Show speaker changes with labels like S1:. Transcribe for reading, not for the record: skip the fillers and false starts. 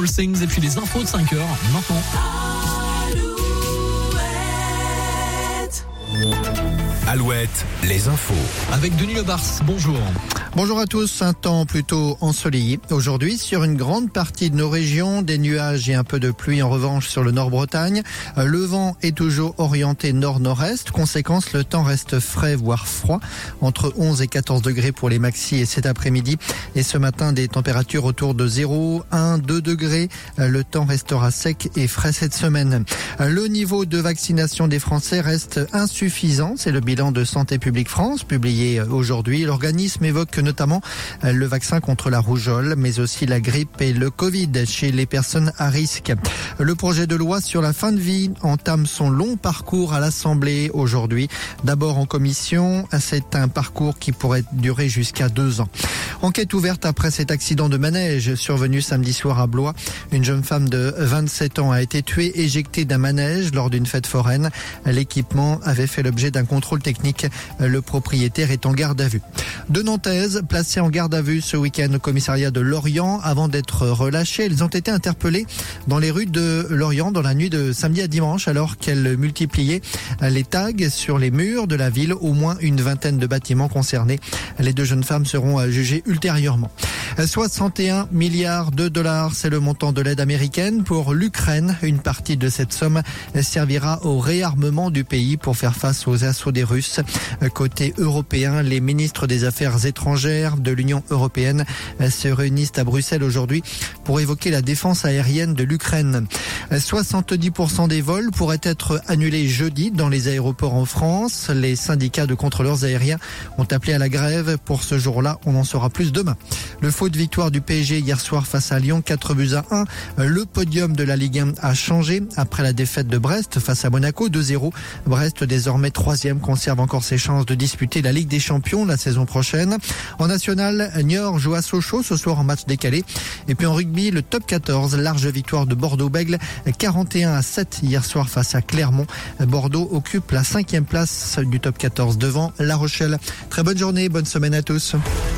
S1: All Things et puis les infos de 5h maintenant.
S2: Alouette, les infos.
S1: Avec Denis Lebars, bonjour.
S3: Bonjour à tous, un temps plutôt ensoleillé. Aujourd'hui, sur une grande partie de nos régions, des nuages et un peu de pluie en revanche sur le Nord-Bretagne. Le vent est toujours orienté nord-nord-est. Conséquence, le temps reste frais, voire froid. Entre 11 et 14 degrés pour les maxis et cet après-midi. Et ce matin, des températures autour de 0, 1, 2 degrés. Le temps restera sec et frais cette semaine. Le niveau de vaccination des Français reste insuffisant. C'est le bilan de Santé publique France, publié aujourd'hui. L'organisme évoque notamment le vaccin contre la rougeole, mais aussi la grippe et le Covid chez les personnes à risque. Le projet de loi sur la fin de vie entame son long parcours à l'Assemblée aujourd'hui. D'abord en commission, c'est un parcours qui pourrait durer jusqu'à 2 ans. Enquête ouverte après cet accident de manège survenu samedi soir à Blois. Une jeune femme de 27 ans a été tuée éjectée d'un manège lors d'une fête foraine. L'équipement avait fait l'objet d'un contrôle technique. Le propriétaire est en garde à vue. Deux Nantaises placées en garde à vue ce week-end au commissariat de Lorient avant d'être relâchées. Elles ont été interpellées dans les rues de Lorient dans la nuit de samedi à dimanche alors qu'elles multipliaient les tags sur les murs de la ville. Au moins une vingtaine de bâtiments concernés. Les deux jeunes femmes seront jugées ultérieurement. 61 milliards de dollars, c'est le montant de l'aide américaine pour l'Ukraine. Une partie de cette somme servira au réarmement du pays pour faire face aux assauts des Russes. Côté européen, les ministres des Affaires étrangères de l'Union européenne se réunissent à Bruxelles aujourd'hui pour évoquer la défense aérienne de l'Ukraine. 70% des vols pourraient être annulés jeudi dans les aéroports en France. Les syndicats de contrôleurs aériens ont appelé à la grève pour ce jour-là. On en saura plus demain. Le foot, victoire du PSG hier soir face à Lyon, 4-1. Le podium de la Ligue 1 a changé après la défaite de Brest face à Monaco, 2-0. Brest, désormais 3e, conserve encore ses chances de disputer la Ligue des Champions la saison prochaine. En national, Niort joue à Sochaux ce soir en match décalé. Et puis en rugby, le top 14, large victoire de Bordeaux-Bègles, 41-7 hier soir face à Clermont. Bordeaux occupe la 5e place du top 14 devant La Rochelle. Très bonne journée, bonne semaine à tous.